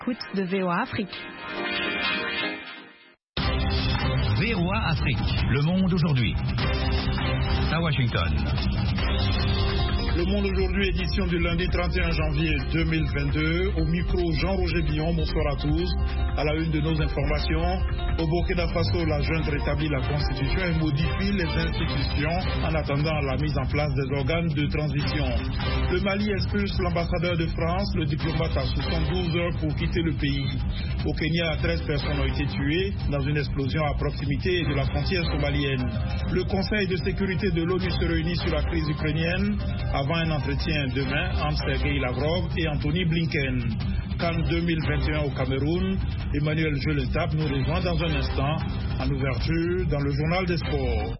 Écoute de VOA Afrique. VOA Afrique, le monde aujourd'hui. À Washington. Le Monde aujourd'hui, édition du lundi 31 janvier 2022. Au micro, Jean-Roger Billon, bonsoir à tous. À la une de nos informations, au Burkina Faso, la junte rétablit la constitution et modifie les institutions en attendant la mise en place des organes de transition. Le Mali expulse l'ambassadeur de France. Le diplomate a 72 heures pour quitter le pays. Au Kenya, 13 personnes ont été tuées dans une explosion à proximité de la frontière somalienne. Le Conseil de sécurité de l'ONU se réunit sur la crise ukrainienne avant un entretien demain entre Sergei Lavrov et Anthony Blinken. CAN 2021 au Cameroun, Emmanuel Jolentap nous rejoint dans un instant en ouverture dans le journal des sports.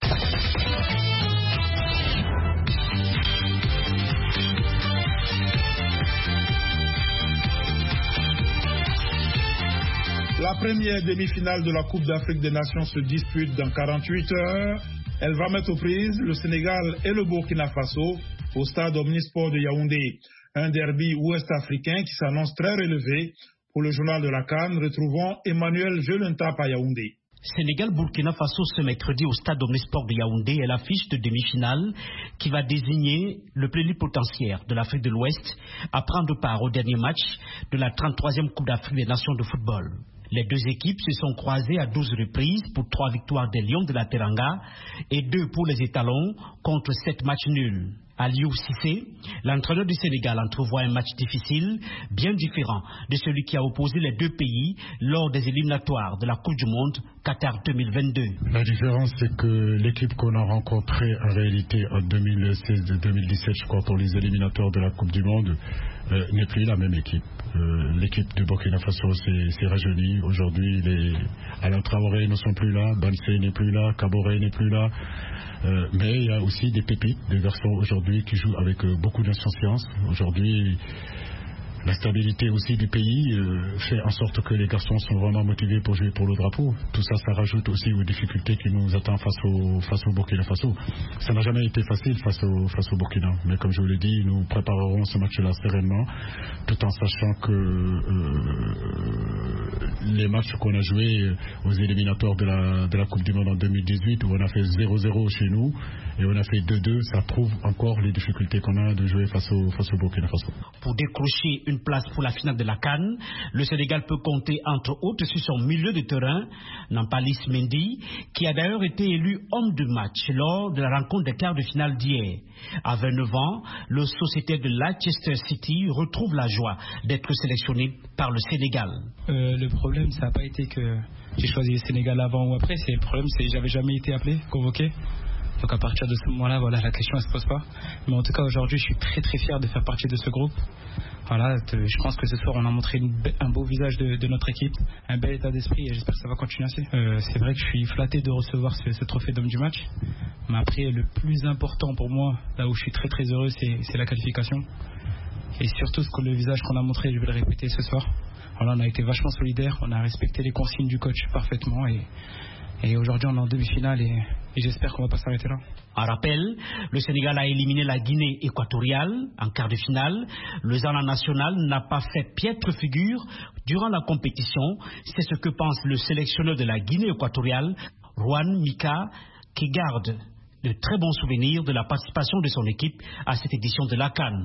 La première demi-finale de la Coupe d'Afrique des Nations se dispute dans 48 heures. Elle va mettre aux prises le Sénégal et le Burkina Faso au stade Omnisport de Yaoundé. Un derby ouest-africain qui s'annonce très relevé. Pour le journal de la CAN, retrouvons Emmanuel Jolentap à Yaoundé. Sénégal-Burkina Faso ce mercredi au stade Omnisport de Yaoundé est l'affiche de demi-finale qui va désigner le plénipotentiaire de l'Afrique de l'Ouest à prendre part au dernier match de la 33e Coupe d'Afrique des Nations de football. Les deux équipes se sont croisées à 12 reprises pour 3 victoires des Lions de la Teranga et 2 pour les étalons contre 7 matchs nuls. Aliou Cissé, l'entraîneur du Sénégal, entrevoit un match difficile, bien différent de celui qui a opposé les deux pays lors des éliminatoires de la Coupe du Monde Qatar 2022. La différence, c'est que l'équipe qu'on a rencontrée en réalité en 2016 et 2017, je crois, pour les éliminatoires de la Coupe du Monde, n'est plus la même équipe. L'équipe de Burkina Faso s'est rajeunie. Aujourd'hui, les Alain Traoré ne sont plus là, Bansé n'est plus là, Kaboré n'est plus là. Mais il y a aussi des pépites, des garçons aujourd'hui qui jouent avec beaucoup d'insouciance. Aujourd'hui, la stabilité aussi du pays fait en sorte que les garçons sont vraiment motivés pour jouer pour le drapeau. Tout ça, ça rajoute aussi aux difficultés qui nous attendent face au Burkina Faso. Ça n'a jamais été facile face au Burkina. Mais comme je vous l'ai dit, nous préparerons ce match-là sereinement, tout en sachant que les matchs qu'on a joués aux éliminatoires de la Coupe du Monde en 2018, où on a fait 0-0 chez nous, et on a fait 2-2, ça prouve encore les difficultés qu'on a de jouer face au Burkina Faso. Pour décrocher une place pour la finale de la CAN, le Sénégal peut compter entre autres sur son milieu de terrain, Nampalis Mendy, qui a d'ailleurs été élu homme du match lors de la rencontre des quarts de finale d'hier. À 29 ans, le sociétaire de Leicester City retrouve la joie d'être sélectionné par le Sénégal. Le problème, ça n'a pas été que j'ai choisi le Sénégal avant ou après. Le problème, c'est que j'avais jamais été appelé, convoqué. Donc à partir de ce moment-là, voilà, la question ne se pose pas. Mais en tout cas, aujourd'hui, je suis très très fier de faire partie de ce groupe. Voilà, je pense que ce soir, on a montré un beau visage de notre équipe, un bel état d'esprit et j'espère que ça va continuer ainsi. C'est vrai que je suis flatté de recevoir ce trophée d'homme du match. Mais après, le plus important pour moi, là où je suis très très heureux, c'est la qualification. Et surtout, le visage qu'on a montré, je vais le répéter ce soir. Voilà, on a été vachement solidaires, on a respecté les consignes du coach parfaitement et aujourd'hui, on est en demi-finale et j'espère qu'on ne va pas s'arrêter là. En rappel, le Sénégal a éliminé la Guinée équatoriale en quart de finale. Le Zana national n'a pas fait piètre figure durant la compétition. C'est ce que pense le sélectionneur de la Guinée équatoriale, Juan Mika, qui garde de très bons souvenirs de la participation de son équipe à cette édition de la CAN.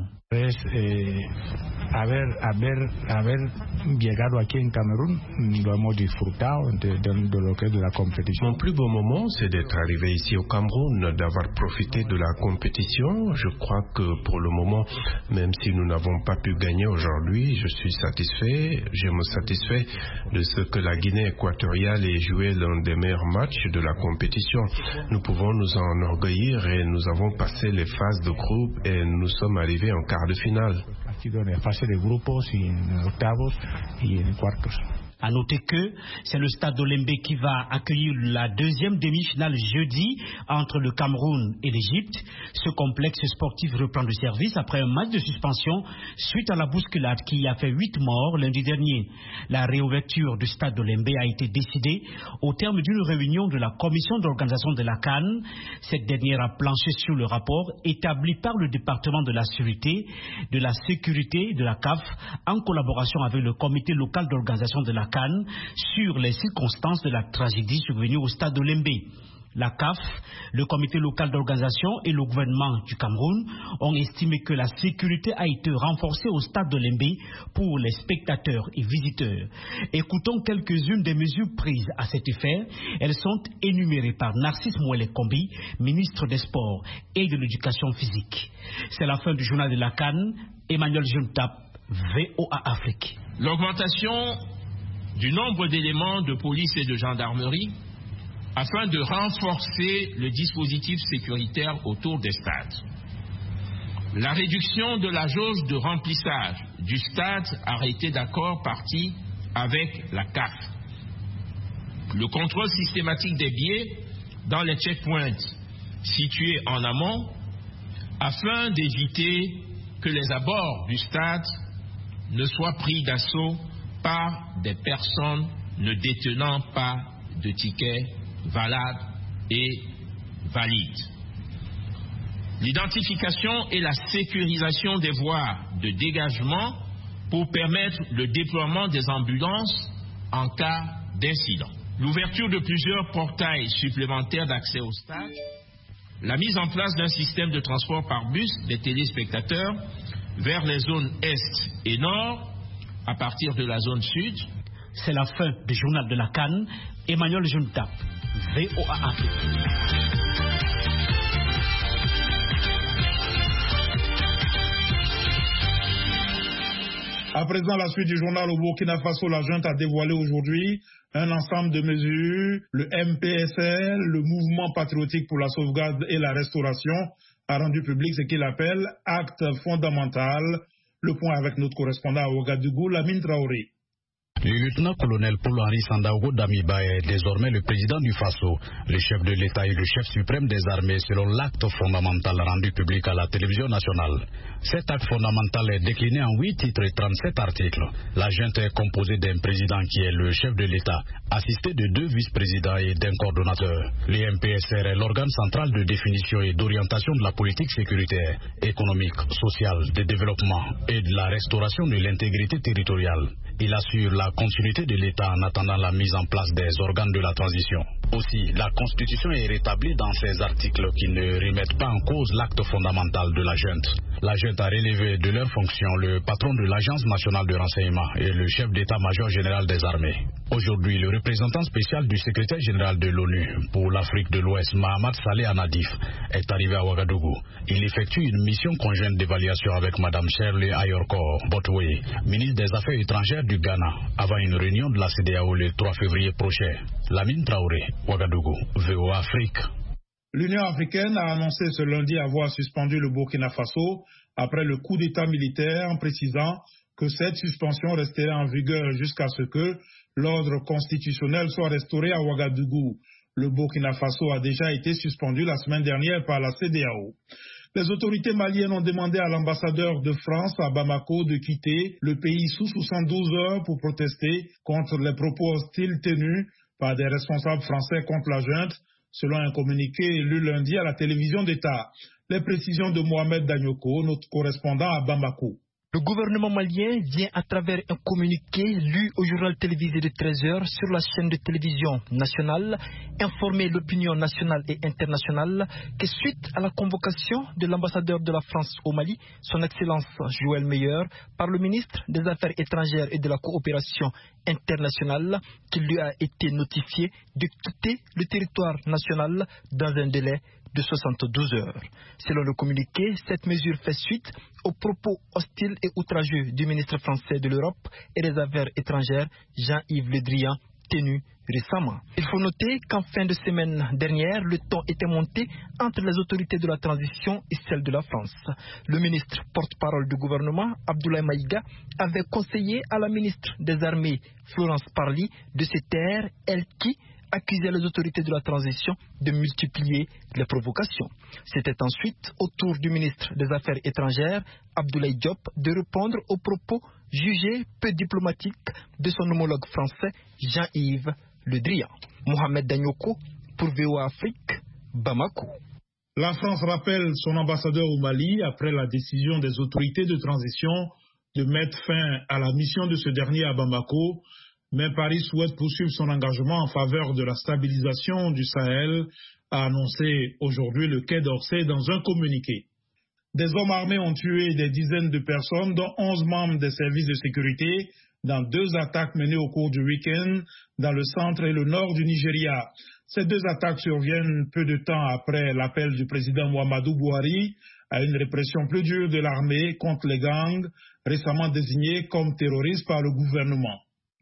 Haber llegado aquí en Camerún, lo hemos disfrutado de lo que es de la compétition. Mon plus beau moment, c'est d'être arrivé ici au Cameroun, d'avoir profité de la compétition. Je crois que pour le moment, même si nous n'avons pas pu gagner aujourd'hui, je suis satisfait. Je me satisfais de ce que la Guinée équatoriale ait joué l'un des meilleurs matchs de la compétition. Nous pouvons nous en orgueillir et nous avons passé les phases de groupe et nous sommes arrivés en quart de finale. A noter que c'est le stade d'Olembe qui va accueillir la deuxième demi-finale jeudi entre le Cameroun et l'Égypte. Ce complexe sportif reprend le service après un match de suspension suite à la bousculade qui a fait 8 morts lundi dernier. La réouverture du stade d'Olembe a été décidée au terme d'une réunion de la commission d'organisation de la CAN. Cette dernière a planché sur le rapport établi par le département de la sécurité, de la sécurité de la CAF en collaboration avec le comité local d'organisation de la CAN sur les circonstances de la tragédie survenue au stade d'Olembe. La CAF, le comité local d'organisation et le gouvernement du Cameroun ont estimé que la sécurité a été renforcée au stade d'Olembe pour les spectateurs et visiteurs. Écoutons quelques-unes des mesures prises à cet effet. Elles sont énumérées par Narcisse Mouele-Kombi, ministre des Sports et de l'Éducation physique. C'est la fin du journal de la CAN. Emmanuel Juntap, VOA Afrique. L'augmentation du nombre d'éléments de police et de gendarmerie afin de renforcer le dispositif sécuritaire autour des stades. La réduction de la jauge de remplissage du stade a été d'accord partie avec la CAF. Le contrôle systématique des billets dans les checkpoints situés en amont afin d'éviter que les abords du stade ne soient pris d'assaut par des personnes ne détenant pas de tickets valables et valides. L'identification et la sécurisation des voies de dégagement pour permettre le déploiement des ambulances en cas d'incident. L'ouverture de plusieurs portails supplémentaires d'accès au stade. La mise en place d'un système de transport par bus des téléspectateurs vers les zones Est et Nord à partir de la zone Sud. C'est la fin du journal de la CAN. Emmanuel Juntap, VOA Afrique. À présent, la suite du journal au Burkina Faso, la junte a dévoilé aujourd'hui un ensemble de mesures. Le MPSL, le Mouvement patriotique pour la sauvegarde et la restauration, a rendu public ce qu'il appelle acte fondamental. Le point avec notre correspondant à Ouagadougou, Lamine Traoré. Le lieutenant-colonel Paul-Henri Sandaogo Damiba est désormais le président du Faso, le chef de l'État et le chef suprême des armées selon l'acte fondamental rendu public à la télévision nationale. Cet acte fondamental est décliné en 8 titres et 37 articles. La junte est composée d'un président qui est le chef de l'État, assisté de 2 vice-présidents et d'un coordonnateur. Le MPSR est l'organe central de définition et d'orientation de la politique sécuritaire, économique, sociale, de développement et de la restauration de l'intégrité territoriale. Il assure la continuité de l'État en attendant la mise en place des organes de la transition. Aussi, la Constitution est rétablie dans ces articles qui ne remettent pas en cause l'acte fondamental de la junte. La junte a relevé de leurs fonctions le patron de l'Agence nationale de renseignement et le chef d'état-major général des armées. Aujourd'hui, le représentant spécial du secrétaire général de l'ONU pour l'Afrique de l'Ouest, Mahamad Saleh Anadif, est arrivé à Ouagadougou. Il effectue une mission conjointe d'évaluation avec Mme Shirley Ayorkor Botwe, ministre des Affaires étrangères du Ghana, avant une réunion de la CEDEAO le 3 février prochain. Lamine Traoré, Ouagadougou, VOA Afrique. L'Union africaine a annoncé ce lundi avoir suspendu le Burkina Faso après le coup d'État militaire en précisant que cette suspension resterait en vigueur jusqu'à ce que l'ordre constitutionnel soit restauré à Ouagadougou. Le Burkina Faso a déjà été suspendu la semaine dernière par la CEDEAO. Les autorités maliennes ont demandé à l'ambassadeur de France à Bamako de quitter le pays sous 72 heures pour protester contre les propos hostiles tenus par des responsables français contre la junte, selon un communiqué lu lundi à la télévision d'État. Les précisions de Mohamed Danyoko, notre correspondant à Bamako. Le gouvernement malien vient à travers un communiqué lu au journal télévisé de 13h sur la chaîne de télévision nationale informer l'opinion nationale et internationale que suite à la convocation de l'ambassadeur de la France au Mali, son Excellence Joël Meyer, par le ministre des Affaires étrangères et de la coopération internationale, qu'il lui a été notifié de quitter le territoire national dans un délai de 72 heures. Selon le communiqué, cette mesure fait suite aux propos hostiles et outrageux du ministre français de l'Europe et des Affaires étrangères, Jean-Yves Le Drian, tenue récemment. Il faut noter qu'en fin de semaine dernière, le ton était monté entre les autorités de la transition et celles de la France. Le ministre porte-parole du gouvernement, Abdoulaye Maïga, avait conseillé à la ministre des Armées, Florence Parly, de se taire, elle qui accusait les autorités de la transition de multiplier les provocations. C'était ensuite au tour du ministre des Affaires étrangères, Abdoulaye Diop, de répondre aux propos jugés peu diplomatiques de son homologue français, Jean-Yves Le Drian. Mohamed Danyoko pour VOA Afrique, Bamako. La France rappelle son ambassadeur au Mali après la décision des autorités de transition de mettre fin à la mission de ce dernier à Bamako. Mais Paris souhaite poursuivre son engagement en faveur de la stabilisation du Sahel, a annoncé aujourd'hui le Quai d'Orsay dans un communiqué. Des hommes armés ont tué des dizaines de personnes, dont 11 membres des services de sécurité, dans 2 attaques menées au cours du week-end dans le centre et le nord du Nigeria. Ces 2 attaques surviennent peu de temps après l'appel du président Muhammadu Buhari à une répression plus dure de l'armée contre les gangs, récemment désignés comme terroristes par le gouvernement.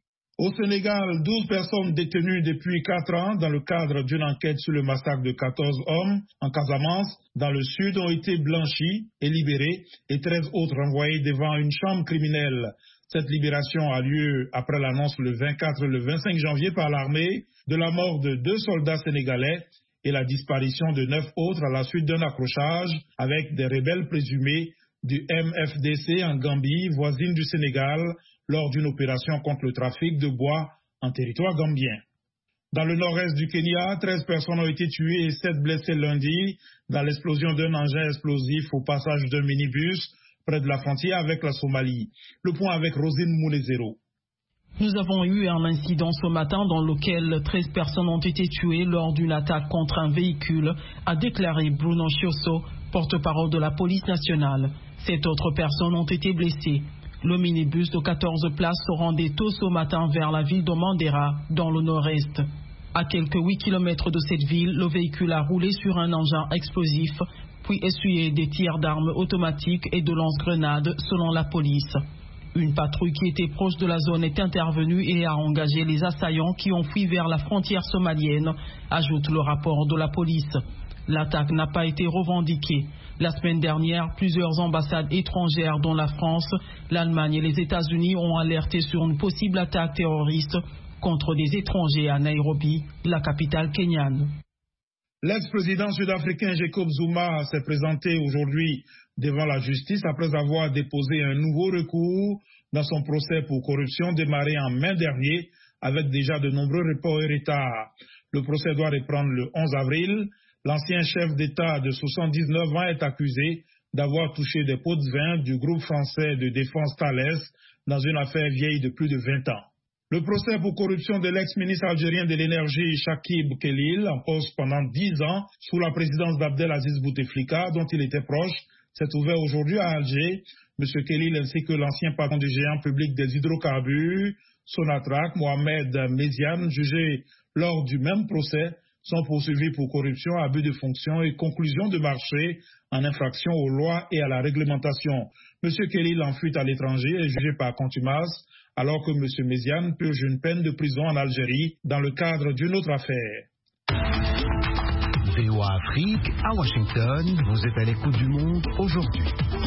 Au Sénégal, 12 personnes détenues depuis 4 ans dans le cadre d'une enquête sur le massacre de 14 hommes en Casamance, dans le sud, ont été blanchis et libérés et 13 autres renvoyés devant une chambre criminelle. Cette libération a lieu après l'annonce le 24 et le 25 janvier par l'armée de la mort de 2 soldats sénégalais et la disparition de 9 autres à la suite d'un accrochage avec des rebelles présumés du MFDC en Gambie, voisine du Sénégal, lors d'une opération contre le trafic de bois en territoire gambien. Dans le nord-est du Kenya, 13 personnes ont été tuées et 7 blessées lundi dans l'explosion d'un engin explosif au passage d'un minibus près de la frontière avec la Somalie. Le point avec Rosine Moulezero. Nous avons eu un incident ce matin dans lequel 13 personnes ont été tuées lors d'une attaque contre un véhicule, a déclaré Bruno Chiosso, porte-parole de la police nationale. 7 autres personnes ont été blessées. Le minibus de 14 places se rendait tôt ce matin vers la ville de Mandera, dans le nord-est. À quelques 8 km de cette ville, le véhicule a roulé sur un engin explosif, puis essuyé des tirs d'armes automatiques et de lance-grenades, selon la police. Une patrouille qui était proche de la zone est intervenue et a engagé les assaillants qui ont fui vers la frontière somalienne, ajoute le rapport de la police. L'attaque n'a pas été revendiquée. La semaine dernière, plusieurs ambassades étrangères, dont la France, l'Allemagne et les États-Unis, ont alerté sur une possible attaque terroriste contre des étrangers à Nairobi, la capitale kenyane. L'ex-président sud-africain Jacob Zuma s'est présenté aujourd'hui devant la justice après avoir déposé un nouveau recours dans son procès pour corruption démarré en mai dernier avec déjà de nombreux reports et retards. Le procès doit reprendre le 11 avril. L'ancien chef d'État de 79 ans est accusé d'avoir touché des pots de vin du groupe français de défense Thales dans une affaire vieille de plus de 20 ans. Le procès pour corruption de l'ex-ministre algérien de l'énergie Chakib Khelil, en poste pendant 10 ans sous la présidence d'Abdelaziz Bouteflika, dont il était proche, s'est ouvert aujourd'hui à Alger. M. Khelil ainsi que l'ancien patron du géant public des hydrocarbures, Sonatrach, Mohamed Méziane, jugés lors du même procès, sont poursuivis pour corruption, abus de fonction et conclusion de marché en infraction aux lois et à la réglementation. M. Khelil en fuite à l'étranger est jugé par contumace, alors que M. Méziane purge une peine de prison en Algérie dans le cadre d'une autre affaire. VOA Afrique, à Washington, vous êtes à l'écoute du monde aujourd'hui.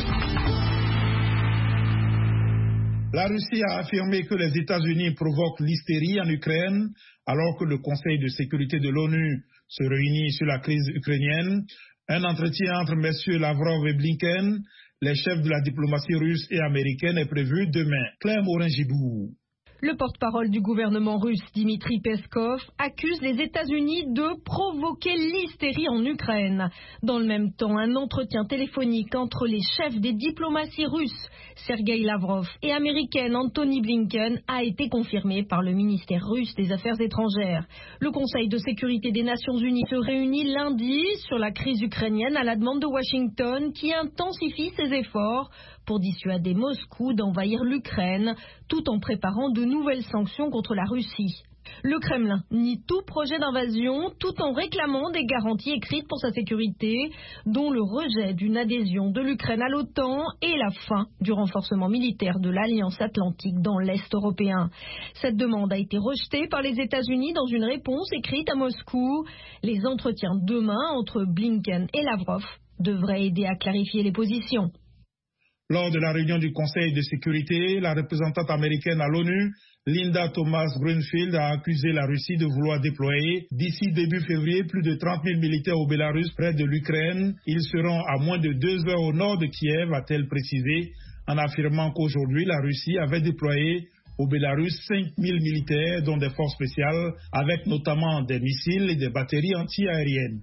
La Russie a affirmé que les États-Unis provoquent l'hystérie en Ukraine alors que le Conseil de sécurité de l'ONU se réunit sur la crise ukrainienne. Un entretien entre messieurs Lavrov et Blinken, les chefs de la diplomatie russe et américaine, est prévu demain. Claire Morin-Gibou. Le porte-parole du gouvernement russe, Dmitry Peskov, accuse les États-Unis de provoquer l'hystérie en Ukraine. Dans le même temps, un entretien téléphonique entre les chefs des diplomaties russes, Sergei Lavrov, et américaine Antony Blinken, a été confirmé par le ministère russe des Affaires étrangères. Le Conseil de sécurité des Nations Unies se réunit lundi sur la crise ukrainienne à la demande de Washington, qui intensifie ses efforts pour dissuader Moscou d'envahir l'Ukraine, tout en préparant de nouvelles sanctions contre la Russie. Le Kremlin nie tout projet d'invasion tout en réclamant des garanties écrites pour sa sécurité, dont le rejet d'une adhésion de l'Ukraine à l'OTAN et la fin du renforcement militaire de l'Alliance Atlantique dans l'Est européen. Cette demande a été rejetée par les États-Unis dans une réponse écrite à Moscou. Les entretiens demain entre Blinken et Lavrov devraient aider à clarifier les positions. Lors de la réunion du Conseil de sécurité, la représentante américaine à l'ONU, Linda Thomas-Greenfield, a accusé la Russie de vouloir déployer d'ici début février plus de 30 000 militaires au Bélarus près de l'Ukraine. Ils seront à moins de 2 heures au nord de Kiev, a-t-elle précisé, en affirmant qu'aujourd'hui la Russie avait déployé au Bélarus 5 000 militaires, dont des forces spéciales, avec notamment des missiles et des batteries anti-aériennes.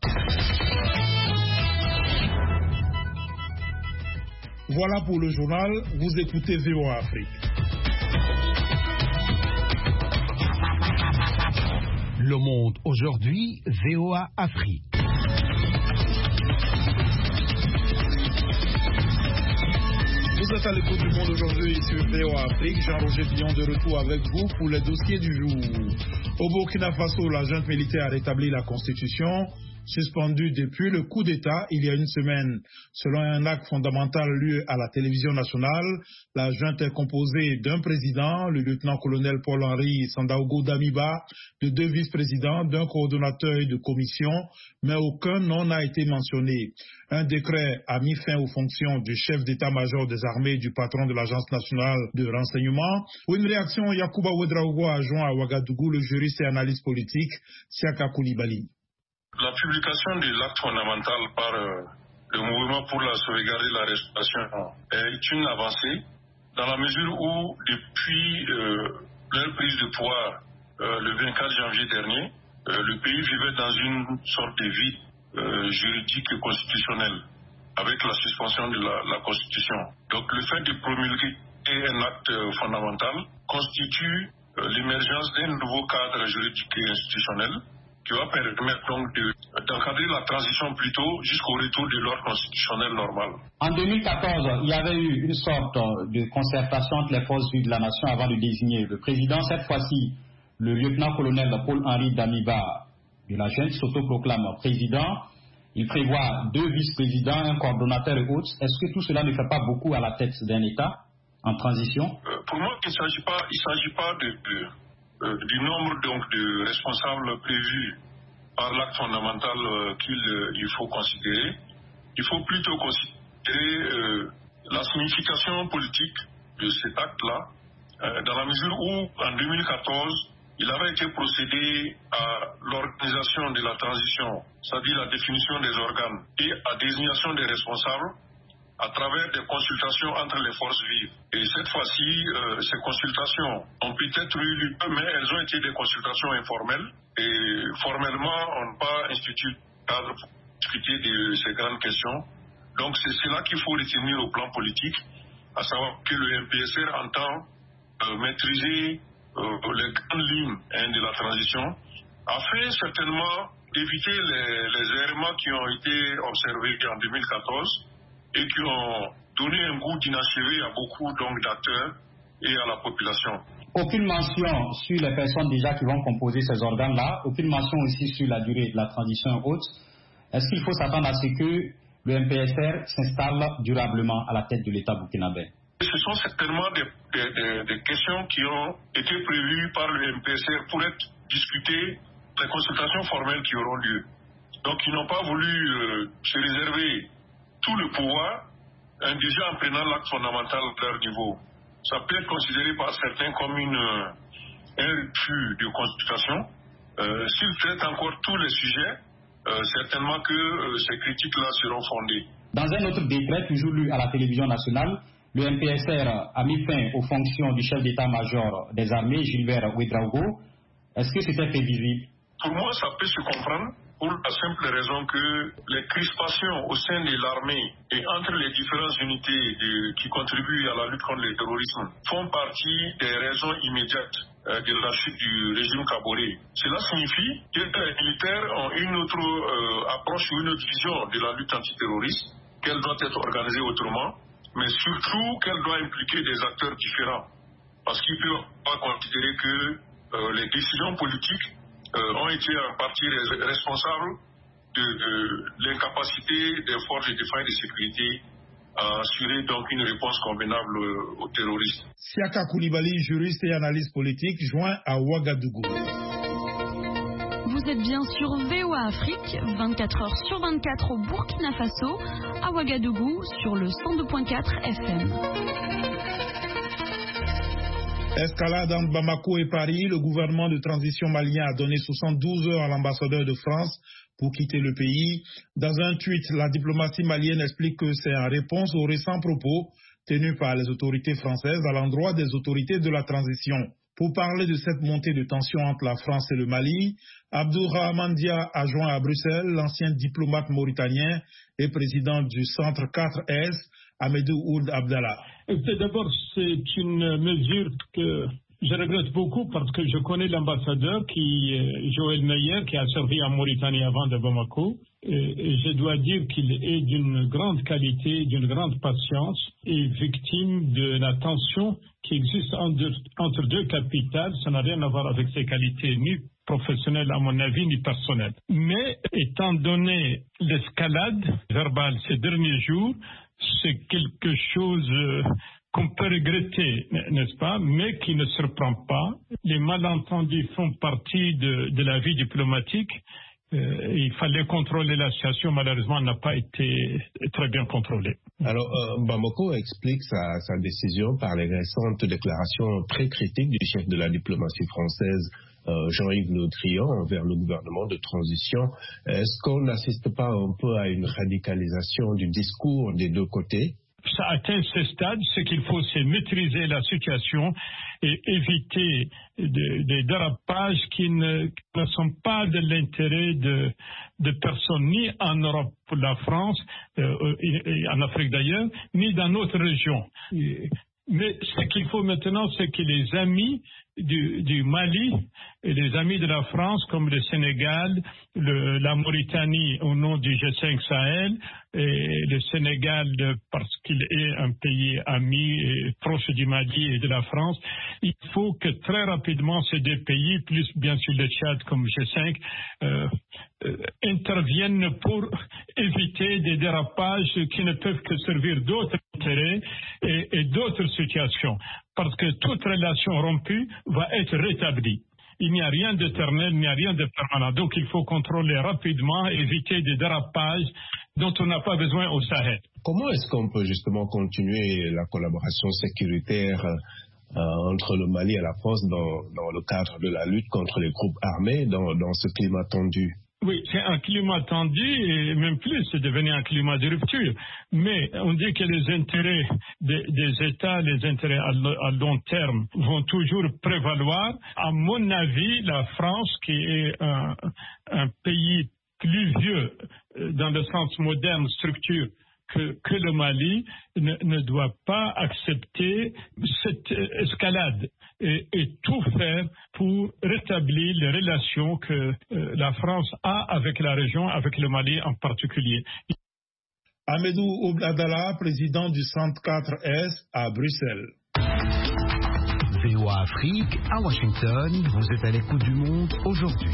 Voilà pour le journal, vous écoutez VOA Afrique. Le Monde aujourd'hui, VOA Afrique. Vous êtes à l'écoute du Monde aujourd'hui sur VOA Afrique. Jean-Roger Billon de retour avec vous pour les dossiers du jour. Au Burkina Faso, la junte militaire a rétabli la constitution, suspendue depuis le coup d'État il y a une semaine. Selon un acte fondamental lu à la télévision nationale, la junte est composée d'un président, le lieutenant-colonel Paul-Henri Sandaogo Damiba, de 2 vice-présidents, d'un coordonnateur et de commission, mais aucun nom n'a été mentionné. Un décret a mis fin aux fonctions du chef d'état-major des armées et du patron de l'Agence nationale de renseignement. Pour une réaction, Yacouba Ouedraogo a joint à Ouagadougou le juriste et analyste politique Siaka Koulibaly. La publication de l'acte fondamental par le mouvement pour la sauvegarde et la restauration est une avancée dans la mesure où depuis leur prise de pouvoir le 24 janvier dernier, le pays vivait dans une sorte de vide juridique et constitutionnel avec la suspension de la Constitution. Donc le fait de promulguer un acte fondamental constitue l'émergence d'un nouveau cadre juridique et institutionnel qui va permettre donc d'encadrer la transition plutôt jusqu'au retour de l'ordre constitutionnel normal. En 2014, il y avait eu une sorte de concertation entre les forces vives de la nation avant de désigner le président. Cette fois-ci, le lieutenant-colonel Paul-Henri Damiba de la junte s'autoproclame président. Il prévoit 2 vice-présidents, un coordonnateur et autres. Est-ce que tout cela ne fait pas beaucoup à la tête d'un État en transition? Pour moi, il ne s'agit pas du nombre donc de responsables prévus par l'acte fondamental qu'il faut considérer. Il faut plutôt considérer la signification politique de cet acte-là, dans la mesure où, en 2014, il avait été procédé à l'organisation de la transition, c'est-à-dire la définition des organes et à désignation des responsables à travers des consultations entre les forces vives. Et cette fois-ci, ces consultations ont peut-être eu lieu, mais elles ont été des consultations informelles. Et formellement, on n'a pas institué le cadre pour discuter de ces grandes questions. Donc c'est cela qu'il faut retenir au plan politique, à savoir que le MPSR entend maîtriser les grandes lignes de la transition, afin certainement d'éviter les errements qui ont été observés en 2014 et qui ont donné un goût d'inachevé à beaucoup d'acteurs et à la population. Aucune mention sur les personnes déjà qui vont composer ces organes-là, aucune mention aussi sur la durée de la transition haute. Est-ce qu'il faut s'attendre à ce que le MPSR s'installe durablement à la tête de l'État burkinabé? Ce sont certainement des questions qui ont été prévues par le MPSR pour être discutées, les consultations formelles qui auront lieu. Donc ils n'ont pas voulu se réserver tout le pouvoir, déjà en prenant l'acte fondamental à leur niveau. Ça peut être considéré par certains comme un refus de consultation. S'ils traitent encore tous les sujets, certainement que ces critiques-là seront fondées. Dans un autre décret, toujours lu à la télévision nationale, le MPSR a mis fin aux fonctions du chef d'état-major des armées, Gilbert Ouedraogo. Est-ce que c'était prévisible? Pour moi, ça peut se comprendre pour la simple raison que les crispations au sein de l'armée et entre les différentes unités qui contribuent à la lutte contre le terrorisme font partie des raisons immédiates de la chute du régime Kaboré. Cela signifie que les militaires ont une autre approche ou une autre vision de la lutte antiterroriste, qu'elle doit être organisée autrement. mais surtout qu'elle doit impliquer des acteurs différents. Parce qu'il ne peut pas considérer que les décisions politiques ont été en partie responsables de l'incapacité des forces de défense et de sécurité à assurer donc une réponse convenable aux terroristes. Siaka Koulibaly, juriste et analyste politique, joint à Ouagadougou. Vous êtes bien sur VOA Afrique, 24 heures sur 24 au Burkina Faso, à Ouagadougou sur le 102.4 FM. Escalade entre Bamako et Paris, le gouvernement de transition malien a donné 72 heures à l'ambassadeur de France pour quitter le pays. Dans un tweet, la diplomatie malienne explique que c'est en réponse aux récents propos tenus par les autorités françaises à l'endroit des autorités de la transition. Pour parler de cette montée de tension entre la France et le Mali, Abdourahmane Dia a joint à Bruxelles l'ancien diplomate mauritanien et président du Centre 4S, Ahmedou Ould Abdallah. D'abord, c'est une mesure que je regrette beaucoup parce que je connais l'ambassadeur Joël Meyer, qui a servi en Mauritanie avant de Bamako. Et je dois dire qu'il est d'une grande qualité, d'une grande patience et victime de la tension qui existe entre deux capitales. Ça n'a rien à voir avec ses qualités ni professionnelles à mon avis, ni personnelles. Mais étant donné l'escalade verbale ces derniers jours, c'est quelque chose qu'on peut regretter, n'est-ce pas, mais qui ne surprend pas. Les malentendus font partie de la vie diplomatique. Il fallait contrôler la situation, malheureusement, n'a pas été très bien contrôlée. Alors, Bamako explique sa décision par les récentes déclarations très critiques du chef de la diplomatie française, Jean-Yves Le Drian, envers le gouvernement de transition. Est-ce qu'on n'assiste pas un peu à une radicalisation du discours des deux côtés? Ça atteint ce stade, ce qu'il faut, c'est maîtriser la situation et éviter des dérapages qui ne sont pas de l'intérêt de personnes, ni en Europe, la France, et en Afrique d'ailleurs, ni dans notre région. Mais ce qu'il faut maintenant, c'est que les amis du Mali et les amis de la France, comme le Sénégal, la Mauritanie au nom du G5 Sahel, et le Sénégal parce qu'il est un pays ami et proche du Mali et de la France, il faut que très rapidement ces deux pays, plus bien sûr le Tchad comme G5, interviennent pour éviter des dérapages qui ne peuvent que servir d'autres intérêts et d'autres situations. Parce que toute relation rompue va être rétablie. Il n'y a rien d'éternel, il n'y a rien de permanent. Donc il faut contrôler rapidement, éviter des dérapages dont on n'a pas besoin au Sahel. Comment est-ce qu'on peut justement continuer la collaboration sécuritaire entre le Mali et la France dans le cadre de la lutte contre les groupes armés dans ce climat tendu? Oui, c'est un climat tendu et même plus, c'est devenu un climat de rupture. Mais on dit que les intérêts des États, les intérêts à long terme vont toujours prévaloir. À mon avis, la France, qui est un pays plus vieux dans le sens moderne, structure, que le Mali, ne doit pas accepter cette escalade et tout faire pour rétablir les relations que la France a avec la région, avec le Mali en particulier. Ahmedou Ould Abdallah, président du Centre 4S à Bruxelles. VOA Afrique à Washington, vous êtes à l'écoute du monde aujourd'hui.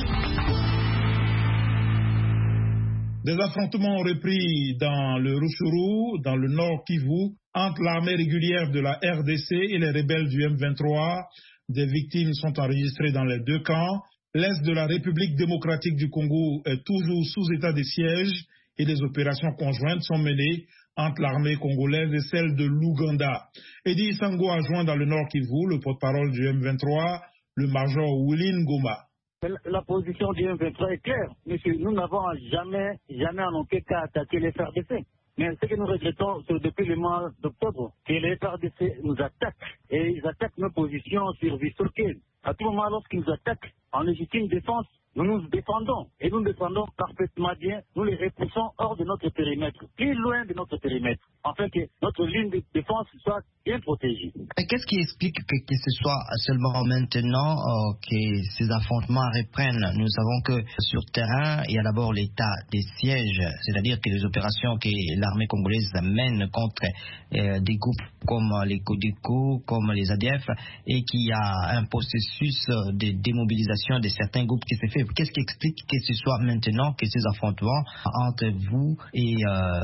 Des affrontements ont repris dans le Rutshuru, dans le nord Kivu, entre l'armée régulière de la RDC et les rebelles du M23. Des victimes sont enregistrées dans les deux camps. L'est de la République démocratique du Congo est toujours sous état de siège et des opérations conjointes sont menées entre l'armée congolaise et celle de l'Ouganda. Edi Sango a joint dans le nord Kivu le porte-parole du M23, le major Willy Ngoma. La position du M23 est claire, monsieur. Nous n'avons jamais en aucun cas attaqué les FARDC. Mais ce que nous regrettons, c'est depuis le mois d'octobre que les FARDC nous attaquent. Et ils attaquent nos positions sur Vissoké. À tout moment, lorsqu'ils nous attaquent en légitime défense, nous nous défendons. Et nous nous défendons parfaitement bien. Nous les repoussons hors de notre périmètre, plus loin de notre périmètre, afin que notre ligne de défense soit bien protégée. Et qu'est-ce qui explique que ce soit seulement maintenant que ces affrontements reprennent? Nous savons que sur terrain, il y a d'abord l'état des sièges, c'est-à-dire que les opérations que l'armée congolaise mène contre des groupes comme les Codeco, comme les ADF, et qu'il y a un processus de démobilisation de certains groupes qui se fait. Qu'est-ce qui explique que ce soit maintenant que ces affrontements entre vous et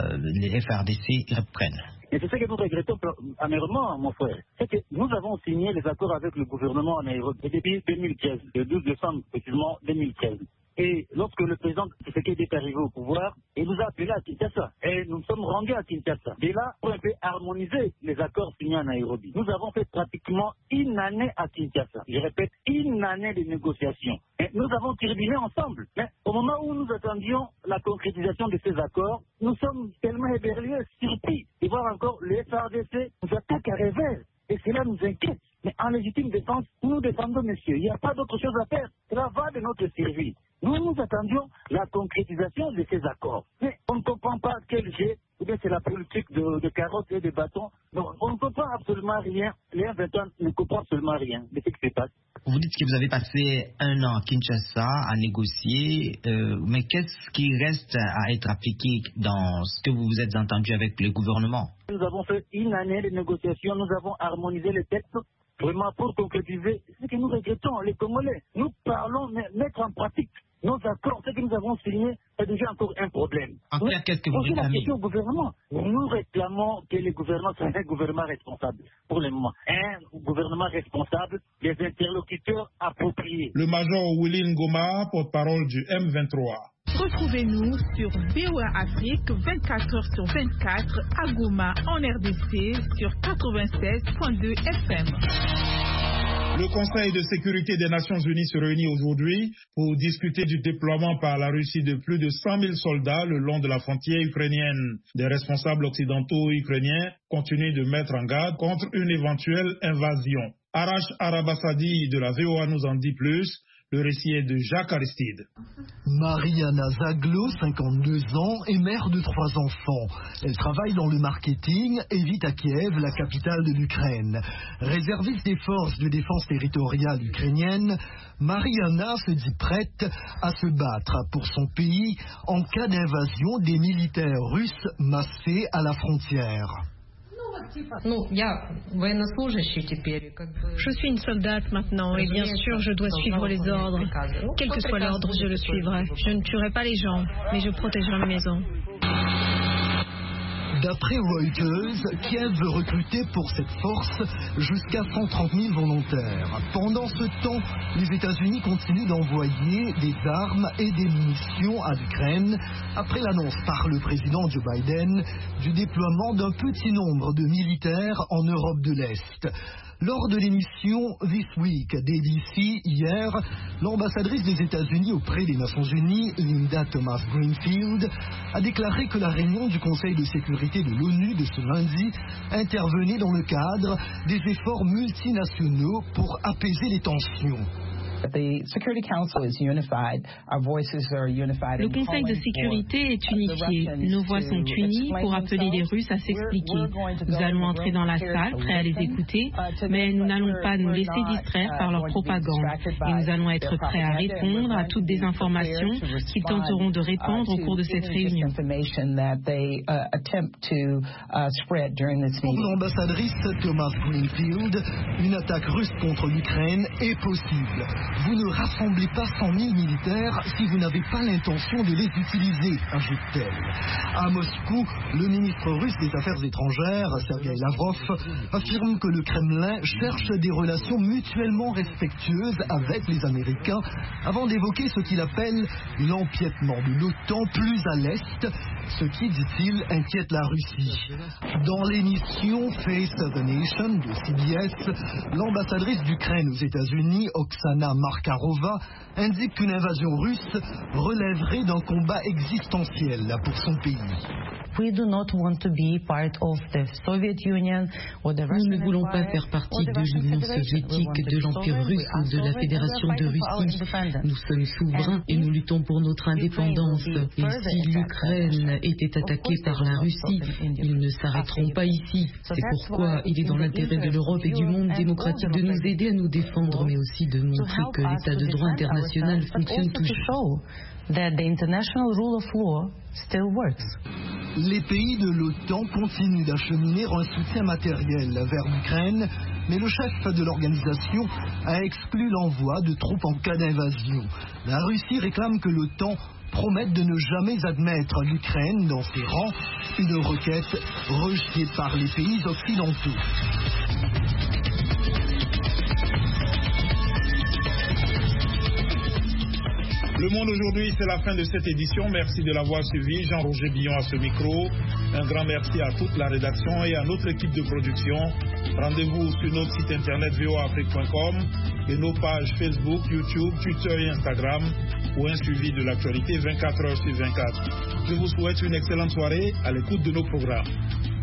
les FRDC reprennent? Et c'est ce que nous regrettons amèrement, mon frère. C'est que nous avons signé les accords avec le gouvernement en Nairobi depuis 2013, le 12 décembre précisément 2013. Et lorsque le président Tshisekedi est arrivé au pouvoir, il nous a appelés à Kinshasa. Et nous sommes rendus à Kinshasa. Et là, on peut harmoniser les accords signés à Nairobi. Nous avons fait pratiquement une année à Kinshasa. Je répète, une année de négociations. Et nous avons turbiné ensemble. Mais au moment où nous attendions la concrétisation de ces accords, nous sommes tellement éberlués, surpris de voir encore le FARDC nous attaque à revers. Et cela nous inquiète. Mais en légitime défense, nous défendons, monsieur. Il n'y a pas d'autre chose à faire. Cela va de notre service. Nous attendions la concrétisation de ces accords. Mais on ne comprend pas quel jet, ou bien c'est la politique de carottes et de bâtons. Non, on ne comprend absolument rien. Les M23 ne comprennent absolument rien de ce qui se passe. Vous dites que vous avez passé un an à Kinshasa à négocier, mais qu'est-ce qui reste à être appliqué dans ce que vous vous êtes entendu avec le gouvernement? Nous avons fait une année de négociations, nous avons harmonisé les textes, vraiment pour concrétiser ce que nous regrettons, les Congolais. Nous parlons, mais mettre en pratique nos accords, ce que nous avons signé, c'est déjà encore un problème. En clair, qu'est-ce que vous réclamez? réclamez? La question au gouvernement. Nous réclamons que le gouvernement soit un gouvernement responsable, pour le moment. Un gouvernement responsable, des interlocuteurs appropriés. Le major Willy Ngoma, porte-parole du M23. Retrouvez-nous sur VOA Afrique 24 heures sur 24 à Goma en RDC sur 96.2 FM. Le Conseil de sécurité des Nations Unies se réunit aujourd'hui pour discuter du déploiement par la Russie de plus de 100 000 soldats le long de la frontière ukrainienne. Des responsables occidentaux ukrainiens continuent de mettre en garde contre une éventuelle invasion. Arash Arabasadi de la VOA nous en dit plus. Le récit est de Jacques Aristide. Mariana Zaglo, 52 ans, est mère de 3 enfants. Elle travaille dans le marketing et vit à Kiev, la capitale de l'Ukraine. Réserviste des forces de défense territoriale ukrainiennes, Mariana se dit prête à se battre pour son pays en cas d'invasion des militaires russes massés à la frontière. Je suis une soldate maintenant et bien sûr je dois suivre les ordres. Quel que soit l'ordre, je le suivrai. Je ne tuerai pas les gens, mais je protégerai ma maison. D'après Reuters, Kiev veut recruter pour cette force jusqu'à 130 000 volontaires. Pendant ce temps, les États-Unis continuent d'envoyer des armes et des munitions à l'Ukraine après l'annonce par le président Joe Biden du déploiement d'un petit nombre de militaires en Europe de l'Est. Lors de l'émission This Week d'ABC hier, l'ambassadrice des États-Unis auprès des Nations Unies, Linda Thomas-Greenfield, a déclaré que la réunion du Conseil de sécurité de l'ONU de ce lundi intervenait dans le cadre des efforts multinationaux pour apaiser les tensions. Le Conseil de sécurité est unifié. Nos voix sont unies pour appeler les Russes à s'expliquer. Nous allons entrer dans la salle, prêts à les écouter, mais nous n'allons pas nous laisser distraire par leur propagande. Et nous allons être prêts à répondre à toutes des informations qu'ils tenteront de répandre au cours de cette réunion. Pour l'ambassadrice Thomas Greenfield, une attaque russe contre l'Ukraine est possible. Vous ne rassemblez pas 100 000 militaires si vous n'avez pas l'intention de les utiliser, ajoute-t-elle. À Moscou, le ministre russe des Affaires étrangères, Sergei Lavrov, affirme que le Kremlin cherche des relations mutuellement respectueuses avec les Américains avant d'évoquer ce qu'il appelle l'empiètement de l'OTAN plus à l'Est, ce qui, dit-il, inquiète la Russie. Dans l'émission Face of the Nation de CBS, l'ambassadrice d'Ukraine aux États-Unis, Oksana Markarova, indique qu'une invasion russe relèverait d'un combat existentiel pour son pays. Nous ne voulons pas faire partie de l'Union soviétique, de l'Empire russe ou de la Fédération de Russie. Nous sommes souverains et nous luttons pour notre indépendance. Et si l'Ukraine était attaquée par la Russie, ils ne s'arrêteront pas ici. C'est pourquoi il est dans l'intérêt de l'Europe et du monde démocratique de nous aider à nous défendre, mais aussi de montrer que l'état de droit international fonctionne toujours. Les pays de l'OTAN continuent d'acheminer un soutien matériel vers l'Ukraine, mais le chef de l'organisation a exclu l'envoi de troupes en cas d'invasion. La Russie réclame que l'OTAN promette de ne jamais admettre l'Ukraine dans ses rangs, une requête rejetée par les pays occidentaux. Le Monde aujourd'hui, c'est la fin de cette édition. Merci de l'avoir suivi. Jean-Roger Billon à ce micro. Un grand merci à toute la rédaction et à notre équipe de production. Rendez-vous sur notre site internet voaafrique.com et nos pages Facebook, YouTube, Twitter et Instagram pour un suivi de l'actualité 24 heures sur 24. Je vous souhaite une excellente soirée à l'écoute de nos programmes.